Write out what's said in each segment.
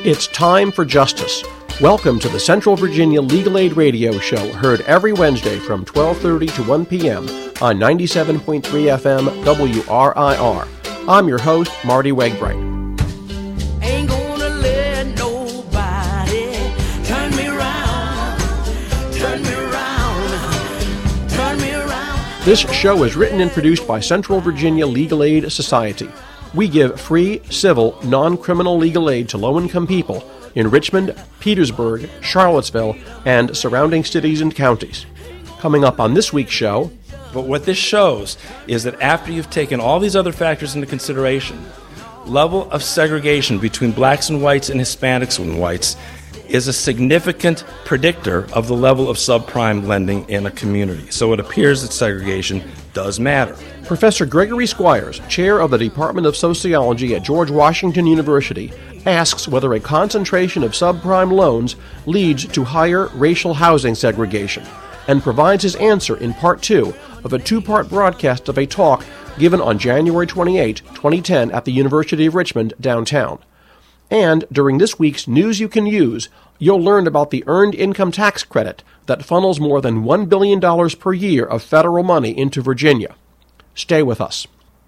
It's time for justice. Welcome to the Central Virginia Legal Aid Radio Show, heard every Wednesday from 12:30 to 1 p.m. on 97.3 FM WRIR. I'm your host, Marty Wegbright. Ain't gonna let nobody turn me around, turn me around, turn me around. This show is written and produced by Central Virginia Legal Aid Society. We give free, civil, non-criminal legal aid to low-income people in Richmond, Petersburg, Charlottesville, and surrounding cities and counties. Coming up on this week's show... But what this shows is that after you've taken all these other factors into consideration, level of segregation between blacks and whites and Hispanics and whites is a significant predictor of the level of subprime lending in a community. So it appears that segregation does matter. Professor Gregory Squires, chair of the Department of Sociology at George Washington University, asks whether a concentration of subprime loans leads to higher racial housing segregation, and provides his answer in Part 2 of a two-part broadcast of a talk given on January 28, 2010 at the University of Richmond downtown. And during this week's News You Can Use, you'll learn about the Earned Income Tax Credit that funnels more than $1 billion per year of federal money into Virginia. Stay with us.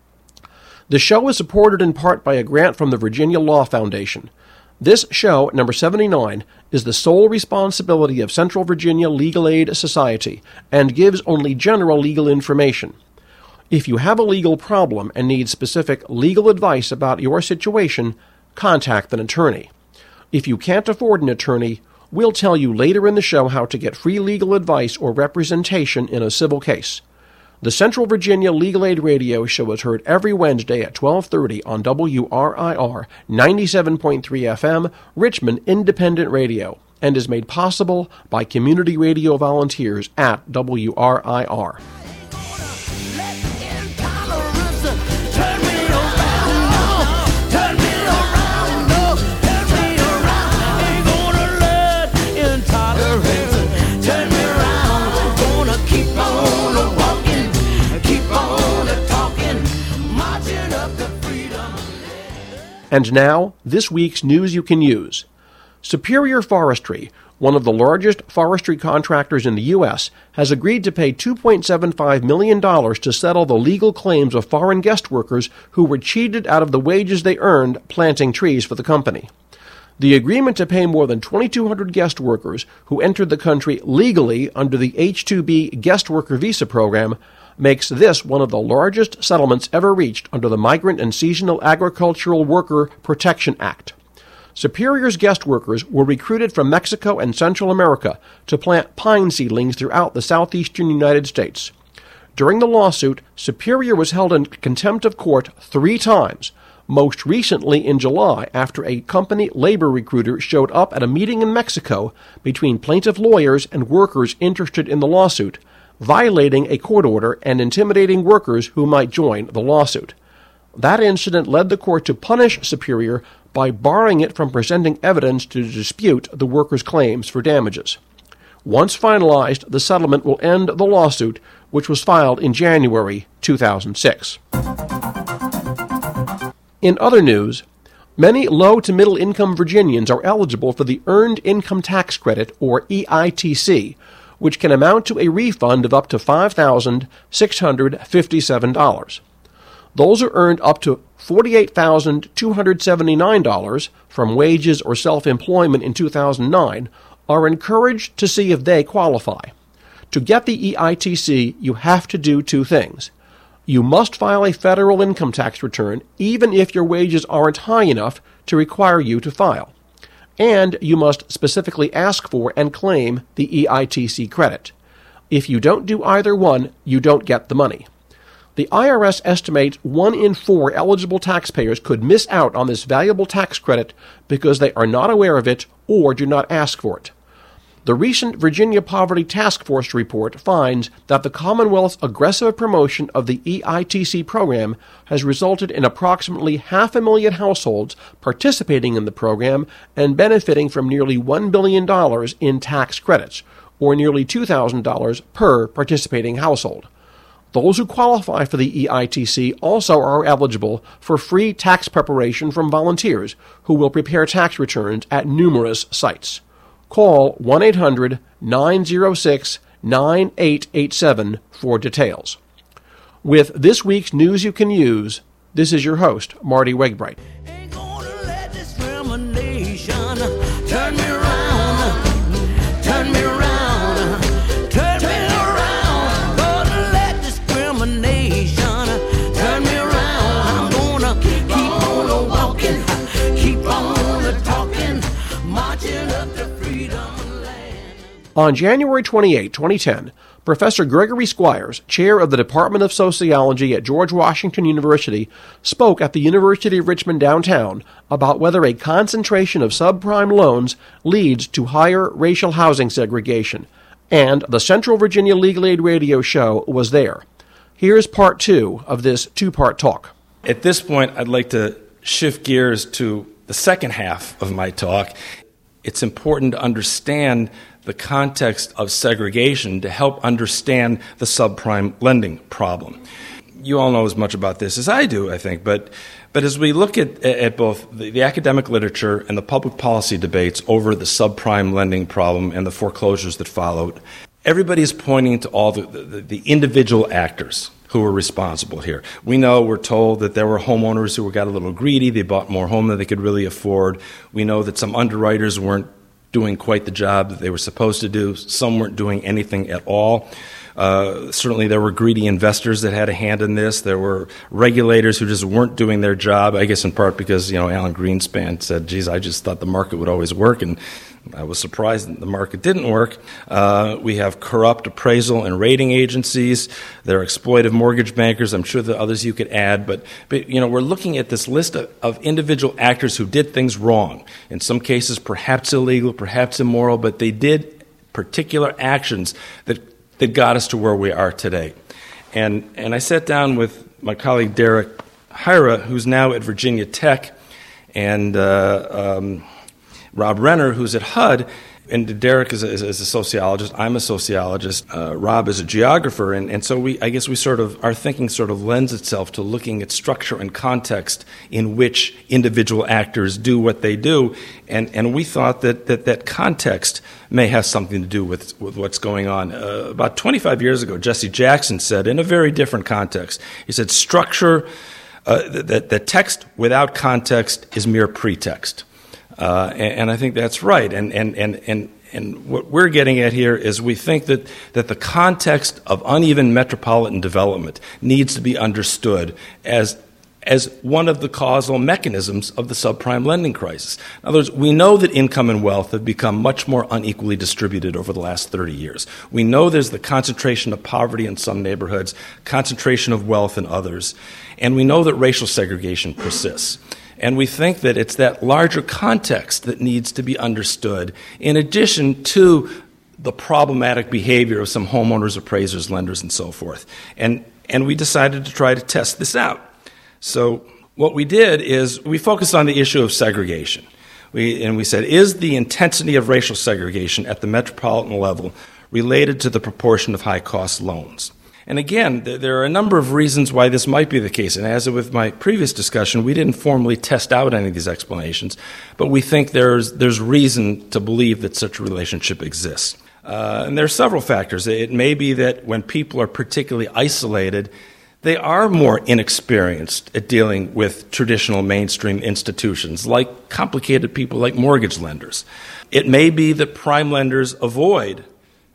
The show is supported in part by a grant from the Virginia Law Foundation. This show, number 79, is the sole responsibility of Central Virginia Legal Aid Society and gives only general legal information. If you have a legal problem and need specific legal advice about your situation, contact an attorney. If you can't afford an attorney, we'll tell you later in the show how to get free legal advice or representation in a civil case. The Central Virginia Legal Aid Radio Show is heard every Wednesday at 12:30 on WRIR 97.3 FM, Richmond Independent Radio, and is made possible by community radio volunteers at WRIR. And now, this week's News You Can Use. Superior Forestry, one of the largest forestry contractors in the U.S., has agreed to pay $2.75 million to settle the legal claims of foreign guest workers who were cheated out of the wages they earned planting trees for the company. The agreement to pay more than 2,200 guest workers who entered the country legally under the H-2B guest worker visa program makes this one of the largest settlements ever reached under the Migrant and Seasonal Agricultural Worker Protection Act. Superior's guest workers were recruited from Mexico and Central America to plant pine seedlings throughout the southeastern United States. During the lawsuit, Superior was held in contempt of court 3 times, most recently in July after a company labor recruiter showed up at a meeting in Mexico between plaintiff lawyers and workers interested in the lawsuit, violating a court order and intimidating workers who might join the lawsuit. That incident led the court to punish Superior by barring it from presenting evidence to dispute the workers' claims for damages. Once finalized, the settlement will end the lawsuit, which was filed in January 2006. In other news, many low to middle income Virginians are eligible for the Earned Income Tax Credit, or EITC, which can amount to a refund of up to $5,657. Those are earned up to $48,279 from wages or self-employment in 2009 are encouraged to see if they qualify. To get the EITC, you have to do 2 things. You must file a federal income tax return even if your wages aren't high enough to require you to file. And you must specifically ask for and claim the EITC credit. If you don't do either one, you don't get the money. The IRS estimates 1 in 4 eligible taxpayers could miss out on this valuable tax credit because they are not aware of it or do not ask for it. The recent Virginia Poverty Task Force report finds that the Commonwealth's aggressive promotion of the EITC program has resulted in approximately 500,000 households participating in the program and benefiting from nearly $1 billion in tax credits, or nearly $2,000 per participating household. Those who qualify for the EITC also are eligible for free tax preparation from volunteers who will prepare tax returns at numerous sites. Call 1-800-906-9887 for details. With this week's News You Can Use, this is your host, Marty Wegbright. Ain't gonna let discrimination turn me around, turn me around, turn me around. Gonna let discrimination turn me around. I'm gonna keep on walking, keep on talking, marching up to freedom land. On January 28, 2010, Professor Gregory Squires, chair of the Department of Sociology at George Washington University, spoke at the University of Richmond downtown about whether a concentration of subprime loans leads to higher racial housing segregation, and the Central Virginia Legal Aid radio show was there. Here's part 2 of this 2-part talk. At this point, I'd like to shift gears to the second half of my talk. It's important to understand the context of segregation to help understand the subprime lending problem. You all know as much about this as I do, I think, but as we look at both the academic literature and the public policy debates over the subprime lending problem and the foreclosures that followed, everybody is pointing to all the individual actors who were responsible here. We're told that there were homeowners who got a little greedy. They bought more home than they could really afford. We know that some underwriters weren't doing quite the job that they were supposed to do. Some weren't doing anything at all. Certainly there were greedy investors that had a hand in this. There were regulators who just weren't doing their job, I guess in part because, Alan Greenspan said, geez, I just thought the market would always work, and I was surprised that the market didn't work. We have corrupt appraisal and rating agencies. There are exploitive mortgage bankers. I'm sure there are others you could add. But we're looking at this list of individual actors who did things wrong. In some cases, perhaps illegal, perhaps immoral, but they did particular actions that got us to where we are today. And I sat down with my colleague Derek Hyra, who's now at Virginia Tech, and Rob Renner, who's at HUD, and Derek is a sociologist. I'm a sociologist. Rob is a geographer, and so our thinking sort of lends itself to looking at structure and context in which individual actors do what they do, and we thought that context may have something to do with what's going on. About 25 years ago, Jesse Jackson said, in a very different context, he said, structure, that text without context is mere pretext. And I think that's right. And what we're getting at here is we think that the context of uneven metropolitan development needs to be understood as one of the causal mechanisms of the subprime lending crisis. In other words, we know that income and wealth have become much more unequally distributed over the last 30 years. We know there's the concentration of poverty in some neighborhoods, concentration of wealth in others, and we know that racial segregation persists. And we think that it's that larger context that needs to be understood in addition to the problematic behavior of some homeowners, appraisers, lenders, and so forth. And we decided to try to test this out. So what we did is we focused on the issue of segregation. We said, is the intensity of racial segregation at the metropolitan level related to the proportion of high-cost loans? And again, there are a number of reasons why this might be the case. And as with my previous discussion, we didn't formally test out any of these explanations, but we think there's reason to believe that such a relationship exists. And there are several factors. It may be that when people are particularly isolated, they are more inexperienced at dealing with traditional mainstream institutions, like complicated people like mortgage lenders. It may be that prime lenders avoid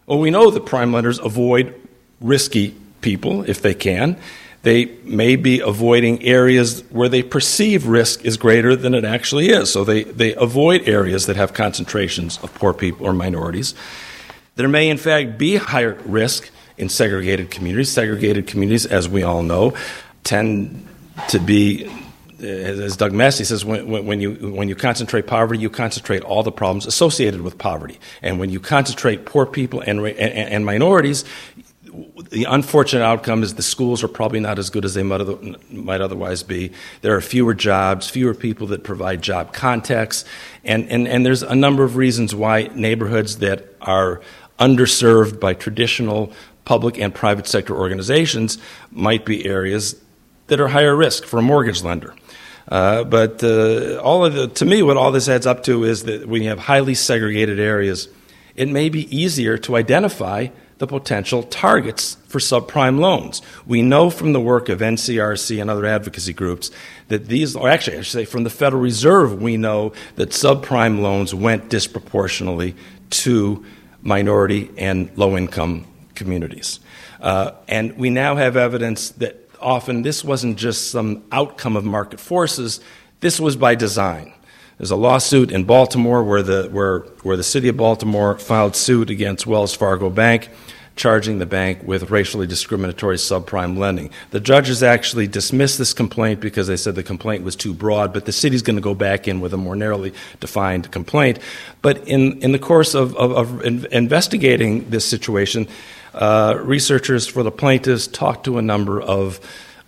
risky people if they can. They may be avoiding areas where they perceive risk is greater than it actually is. So they avoid areas that have concentrations of poor people or minorities. There may, in fact, be higher risk in segregated communities. Segregated communities, as we all know, tend to be, as Doug Massey says, when you concentrate poverty, you concentrate all the problems associated with poverty. And when you concentrate poor people and minorities, the unfortunate outcome is the schools are probably not as good as they might otherwise be. There are fewer jobs, fewer people that provide job context, and there's a number of reasons why neighborhoods that are underserved by traditional public and private sector organizations might be areas that are higher risk for a mortgage lender. But to me, what all this adds up to is that when you have highly segregated areas, it may be easier to identify the potential targets for subprime loans. We know from the work of NCRC and other advocacy groups that these, or actually I should say from the Federal Reserve, we know that subprime loans went disproportionately to minority and low-income communities. And we now have evidence that often this wasn't just some outcome of market forces, this was by design. There's a lawsuit in Baltimore where the city of Baltimore filed suit against Wells Fargo Bank, charging the bank with racially discriminatory subprime lending. The judges actually dismissed this complaint because they said the complaint was too broad, but the city's going to go back in with a more narrowly defined complaint. But in the course of investigating this situation, researchers for the plaintiffs talked to a number of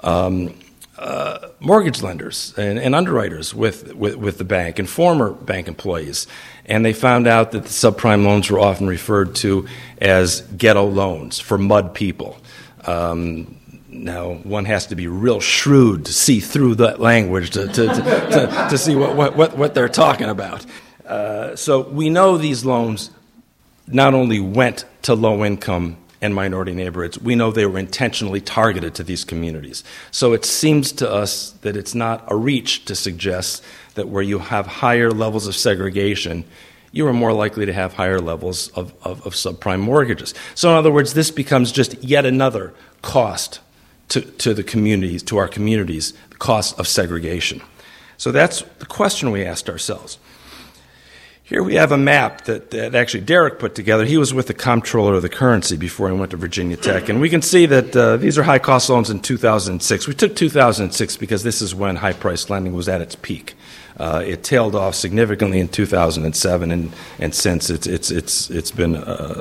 mortgage lenders and underwriters with the bank and former bank employees. And they found out that the subprime loans were often referred to as ghetto loans for mud people. Now, one has to be real shrewd to see through that language to see what they're talking about. So we know these loans not only went to low-income and minority neighborhoods, we know they were intentionally targeted to these communities. So it seems to us that it's not a reach to suggest that where you have higher levels of segregation, you are more likely to have higher levels of subprime mortgages. So in other words, this becomes just yet another cost to the communities, to our communities, the cost of segregation. So that's the question we asked ourselves. Here we have a map that actually Derek put together. He was with the comptroller of the currency before he went to Virginia Tech. And we can see that these are high-cost loans in 2006. We took 2006 because this is when high-price lending was at its peak. It tailed off significantly in 2007, and since it's been,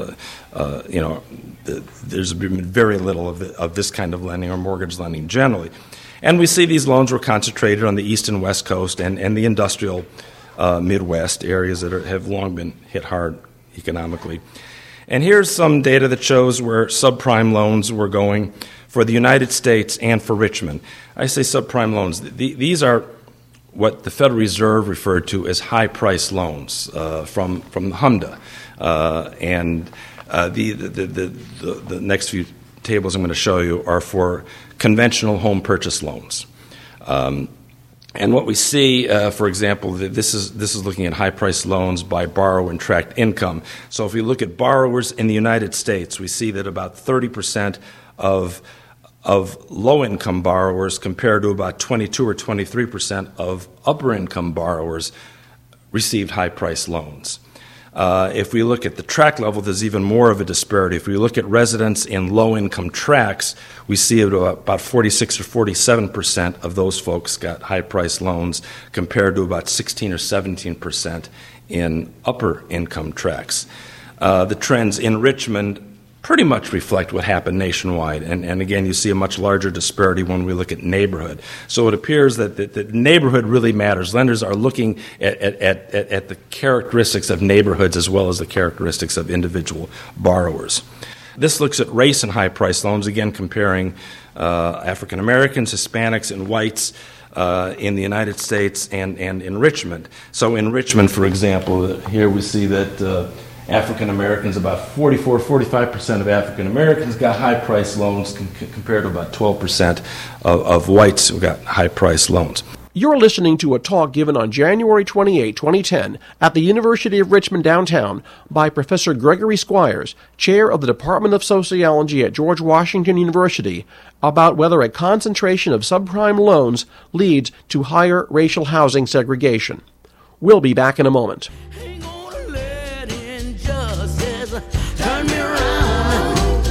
there's been very little of this kind of lending or mortgage lending generally. And we see these loans were concentrated on the east and west coast and the industrial Midwest areas that have long been hit hard economically. And here's some data that shows where subprime loans were going for the United States and for Richmond. I say subprime loans. These are what the Federal Reserve referred to as high-price loans from the HMDA. The next few tables I'm going to show you are for conventional home purchase loans. And what we see, for example, this is looking at high-priced loans by borrower and tracked income. So if we look at borrowers in the United States, we see that about 30% of low-income borrowers compared to about 22 or 23% of upper-income borrowers received high-priced loans. If we look at the tract level, there's even more of a disparity. If we look at residents in low-income tracts, we see about 46 or 47% of those folks got high-priced loans compared to about 16 or 17% in upper-income tracts. The trends in Richmond pretty much reflect what happened nationwide. And again, you see a much larger disparity when we look at neighborhood. So it appears that the neighborhood really matters. Lenders are looking at the characteristics of neighborhoods as well as the characteristics of individual borrowers. This looks at race and high-priced loans, again comparing African Americans, Hispanics, and whites in the United States and in Richmond. So in Richmond, for example, here we see that African Americans, about 45% of African Americans got high-priced loans compared to about 12% of whites who got high-priced loans. You're listening to a talk given on January 28, 2010, at the University of Richmond downtown by Professor Gregory Squires, chair of the Department of Sociology at George Washington University, about whether a concentration of subprime loans leads to higher racial housing segregation. We'll be back in a moment. Turn me around,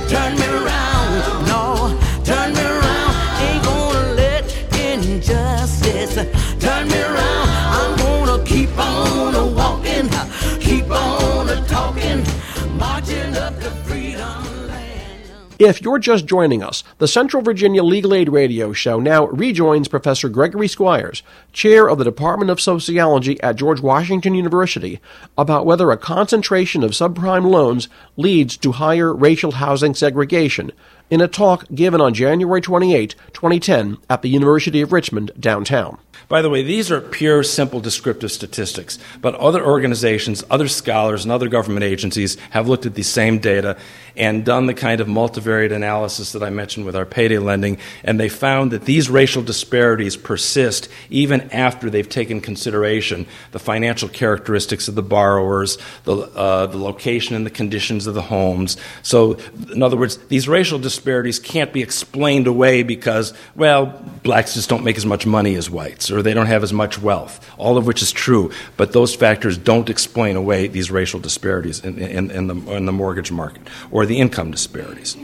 no, turn me around, ain't gonna let injustice turn me around, I'm gonna keep on walking, keep on talking, marching up to freedom land. If you're just joining us, the Central Virginia Legal Aid Radio Show now rejoins Professor Gregory Squires, chair of the Department of Sociology at George Washington University, about whether a concentration of subprime loans leads to higher racial housing segregation, in a talk given on January 28, 2010, at the University of Richmond downtown. By the way, these are pure, simple, descriptive statistics, but other organizations, other scholars, and other government agencies have looked at the same data and done the kind of multivariate analysis that I mentioned with our payday lending, and they found that these racial disparities persist even after they've taken consideration the financial characteristics of the borrowers, the location and the conditions of the homes. So, in other words, these racial disparities can't be explained away because, well, blacks just don't make as much money as whites, or they don't have as much wealth, all of which is true, but those factors don't explain away these racial disparities in the mortgage market or the income disparities.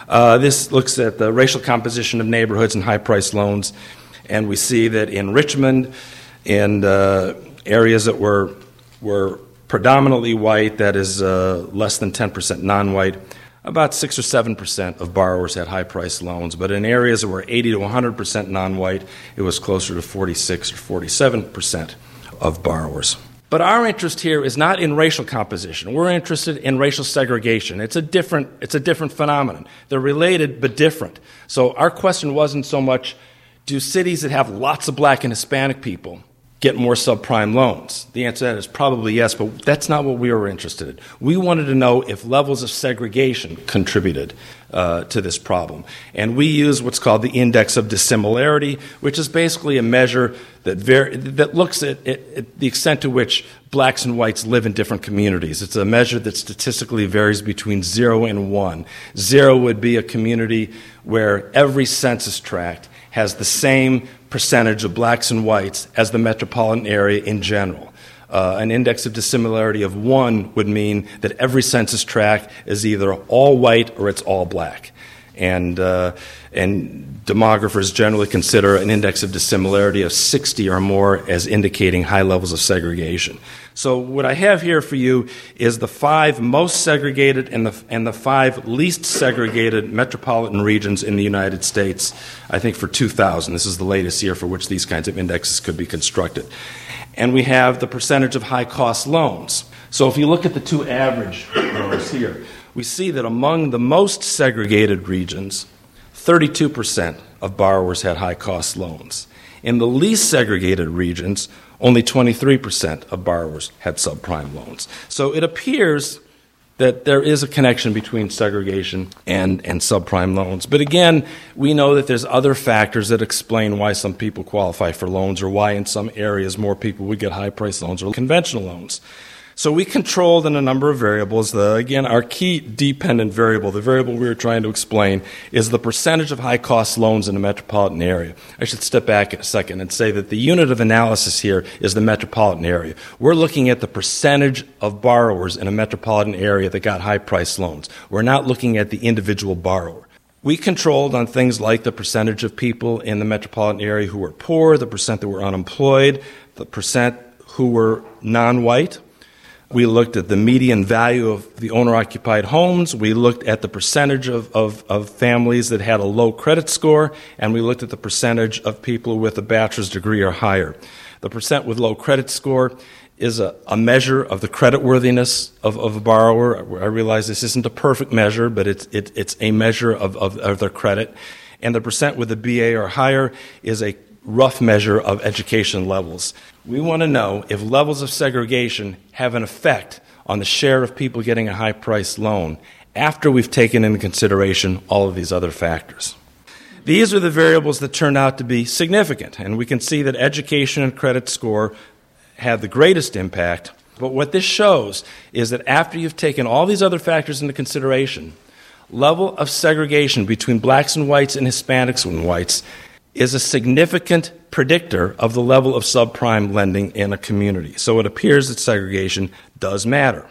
This looks at the racial composition of neighborhoods and high-priced loans, and we see that in Richmond, in areas that were predominantly white, that is less than 10% non-white, about 6 or 7% of borrowers had high-priced loans, but in areas that were 80 to 100% non-white, it was closer to 46 or 47% of borrowers. But our interest here is not in racial composition. We're interested in racial segregation. It's a different phenomenon. They're related but different. So our question wasn't so much, do cities that have lots of black and Hispanic people get more subprime loans? The answer to that is probably yes, but that's not what we were interested in. We wanted to know if levels of segregation contributed to this problem. And we use what's called the index of dissimilarity, which is basically a measure that looks at the extent to which blacks and whites live in different communities. It's a measure that statistically varies between 0 and 1. 0 would be a community where every census tract has the same percentage of blacks and whites as the metropolitan area in general. An index of dissimilarity of 1 would mean that every census tract is either all white or it's all black. And demographers generally consider an index of dissimilarity of 60 or more as indicating high levels of segregation. So what I have here for you is the 5 most segregated and the 5 least segregated metropolitan regions in the United States, I think for 2000. This is the latest year for which these kinds of indexes could be constructed. And we have the percentage of high-cost loans. So if you look at the 2 average rows here, we see that among the most segregated regions, 32% of borrowers had high-cost loans. In the least segregated regions, only 23% of borrowers had subprime loans. So it appears that there is a connection between segregation and subprime loans. But again, we know that there's other factors that explain why some people qualify for loans or why in some areas more people would get high-priced loans or conventional loans. So we controlled in a number of variables. Again, our key dependent variable, the variable we were trying to explain, is the percentage of high-cost loans in a metropolitan area. I should step back a second and say that the unit of analysis here is the metropolitan area. We're looking at the percentage of borrowers in a metropolitan area that got high-priced loans. We're not looking at the individual borrower. We controlled on things like the percentage of people in the metropolitan area who were poor, the percent that were unemployed, the percent who were non-white. We looked at the median value of the owner-occupied homes. We looked at the percentage of families that had a low credit score, and we looked at the percentage of people with a bachelor's degree or higher. The percent with low credit score is a measure of the creditworthiness of a borrower. I realize this isn't a perfect measure, but it's a measure of their credit. And the percent with a BA or higher is a rough measure of education levels. We want to know if levels of segregation have an effect on the share of people getting a high-priced loan after we've taken into consideration all of these other factors. These are the variables that turn out to be significant, and we can see that education and credit score have the greatest impact. But what this shows is that after you've taken all these other factors into consideration, level of segregation between blacks and whites and Hispanics and whites is a significant predictor of the level of subprime lending in a community. So it appears that segregation does matter.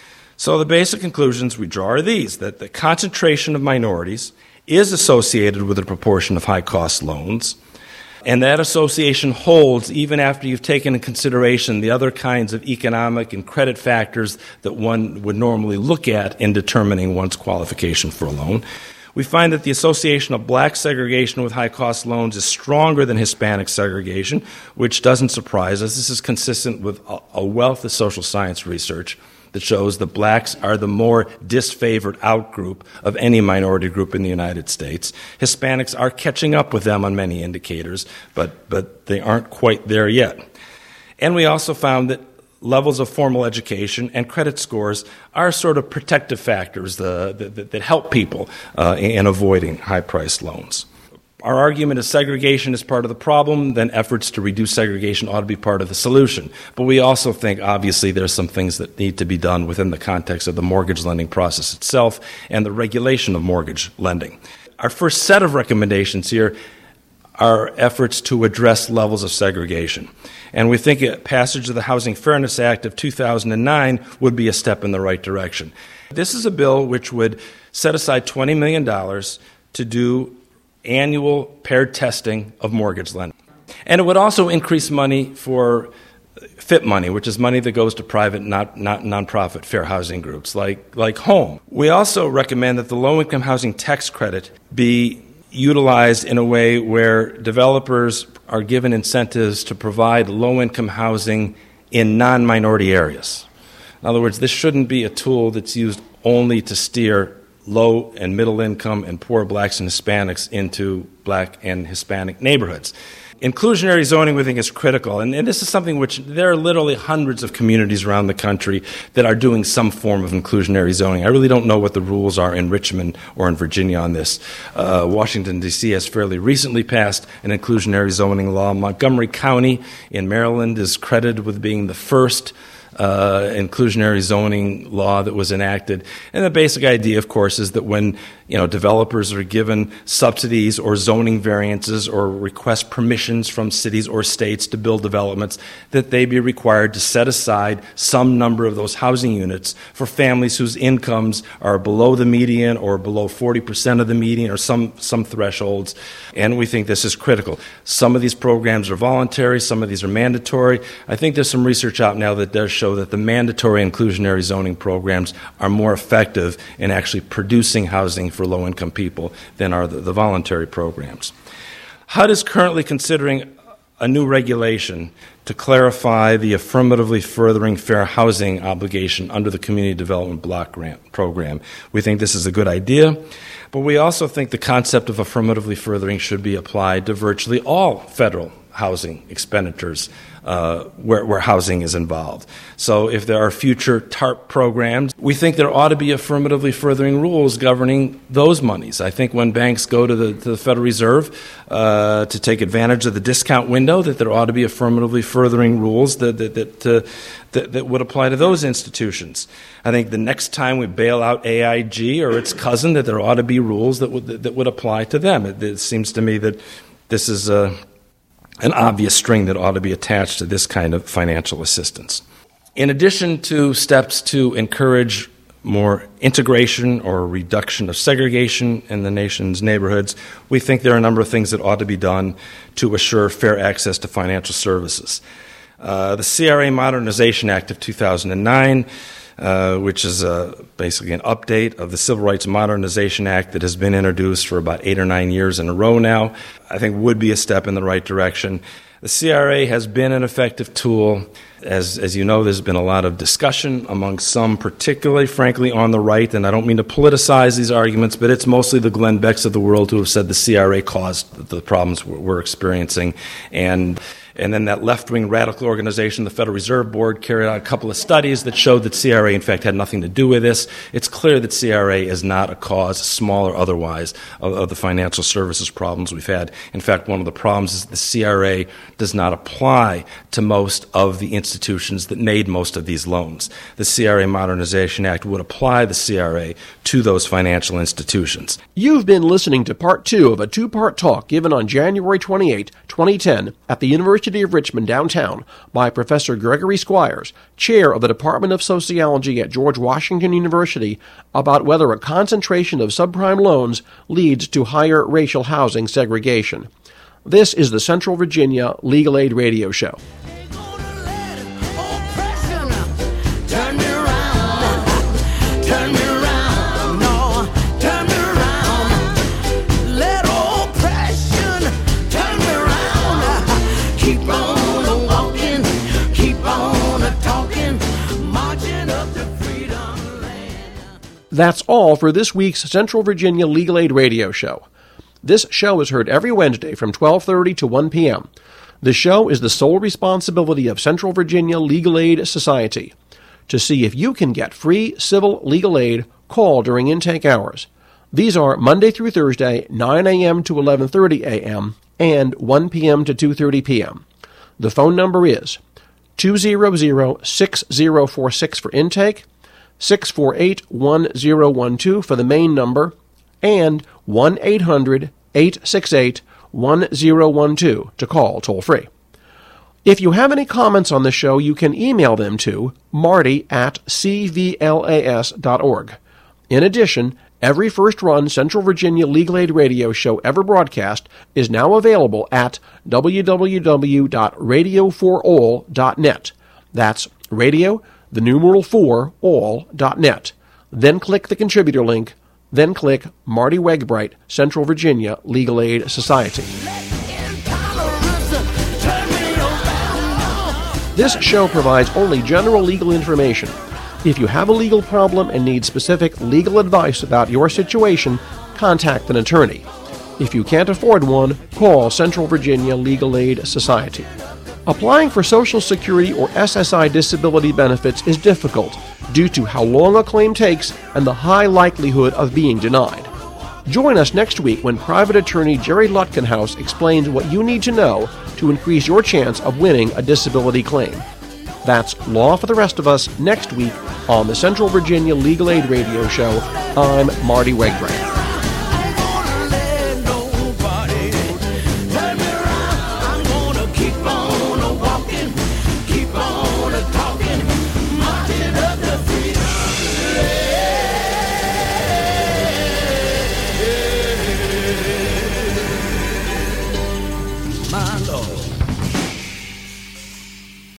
So the basic conclusions we draw are these, that the concentration of minorities is associated with a proportion of high-cost loans, and that association holds even after you've taken into consideration the other kinds of economic and credit factors that one would normally look at in determining one's qualification for a loan. We find that the association of black segregation with high-cost loans is stronger than Hispanic segregation, which doesn't surprise us. This is consistent with a wealth of social science research that shows that blacks are the more disfavored outgroup of any minority group in the United States. Hispanics are catching up with them on many indicators, but they aren't quite there yet. And we also found that levels of formal education and credit scores are sort of protective factors that help people in avoiding high-priced loans. Our argument is segregation is part of the problem, then efforts to reduce segregation ought to be part of the solution. But we also think, obviously, there's some things that need to be done within the context of the mortgage lending process itself and the regulation of mortgage lending. Our first set of recommendations here are efforts to address levels of segregation. And we think a passage of the Housing Fairness Act of 2009 would be a step in the right direction. This is a bill which would set aside $20 million to do annual paired testing of mortgage lending. And it would also increase money for FIP money, which is money that goes to private, not nonprofit fair housing groups like HOME. We also recommend that the low-income housing tax credit be utilized in a way where developers are given incentives to provide low-income housing in non-minority areas. In other words, this shouldn't be a tool that's used only to steer low and middle income and poor blacks and Hispanics into black and Hispanic neighborhoods. Inclusionary zoning, we think, is critical, and this is something which there are literally hundreds of communities around the country that are doing some form of inclusionary zoning. I really don't know what the rules are in Richmond or in Virginia on this. Washington, D.C. has fairly recently passed an inclusionary zoning law. Montgomery County in Maryland is credited with being the first inclusionary zoning law that was enacted. And the basic idea, of course, is that when developers are given subsidies or zoning variances or request permissions from cities or states to build developments, that they be required to set aside some number of those housing units for families whose incomes are below the median or below 40% of the median or some thresholds. And we think this is critical. Some of these programs are voluntary, some of these are mandatory. I think there's some research out now that does show that the mandatory inclusionary zoning programs are more effective in actually producing housing for low-income people than are the voluntary programs. HUD is currently considering a new regulation to clarify the affirmatively furthering fair housing obligation under the Community Development Block Grant Program. We think this is a good idea, but we also think the concept of affirmatively furthering should be applied to virtually all federal housing expenditures where housing is involved. So if there are future TARP programs, we think there ought to be affirmatively furthering rules governing those monies. I think when banks go to the Federal Reserve to take advantage of the discount window, that there ought to be affirmatively furthering rules that would apply to those institutions. I think the next time we bail out AIG or its cousin, that there ought to be rules that would apply to them. It seems to me that this is an obvious string that ought to be attached to this kind of financial assistance. In addition to steps to encourage more integration or reduction of segregation in the nation's neighborhoods, we think there are a number of things that ought to be done to assure fair access to financial services. The CRA Modernization Act of 2009, which is basically an update of the Civil Rights Modernization Act that has been introduced for about 8 or 9 years in a row now, I think would be a step in the right direction. The CRA has been an effective tool. As you know, there's been a lot of discussion among some, particularly, frankly, on the right, and I don't mean to politicize these arguments, but it's mostly the Glenn Becks of the world who have said the CRA caused the problems we're experiencing. And then that left-wing radical organization, the Federal Reserve Board, carried out a couple of studies that showed that CRA, in fact, had nothing to do with this. It's clear that CRA is not a cause, small or otherwise, of the financial services problems we've had. In fact, one of the problems is the CRA does not apply to most of the institutions that made most of these loans. The CRA Modernization Act would apply the CRA to those financial institutions. You've been listening to Part 2 of a 2-part talk given on January 28, 2010 at the University of Richmond downtown by Professor Gregory Squires, chair of the Department of Sociology at George Washington University, about whether a concentration of subprime loans leads to higher racial housing segregation. This is the Central Virginia Legal Aid Radio Show. Turn me around, no, turn me around. That's all for this week's Central Virginia Legal Aid Radio Show. This show is heard every Wednesday from 12:30 to 1 p.m. The show is the sole responsibility of Central Virginia Legal Aid Society. To see if you can get free civil legal aid, call during intake hours. These are Monday through Thursday, 9 a.m. to 11:30 a.m. and 1 p.m. to 2:30 p.m. The phone number is 200-6046 for intake, 648-1012 for the main number, and 1-800-868-1012 to call toll-free. If you have any comments on the show, you can email them to marty@cvlas.org. In addition, every first-run Central Virginia Legal Aid radio show ever broadcast is now available at www.radio4all.net. That's radio, the numeral 4, all.net. Then click the contributor link, then click Marty Wegbright, Central Virginia Legal Aid Society. This show provides only general legal information. If you have a legal problem and need specific legal advice about your situation, contact an attorney. If you can't afford one, call Central Virginia Legal Aid Society. Applying for Social Security or SSI disability benefits is difficult due to how long a claim takes and the high likelihood of being denied. Join us next week when private attorney Jerry Lutkenhouse explains what you need to know to increase your chance of winning a disability claim. That's Law for the Rest of Us next week on the Central Virginia Legal Aid Radio Show. I'm Marty Wegbright. My Lord.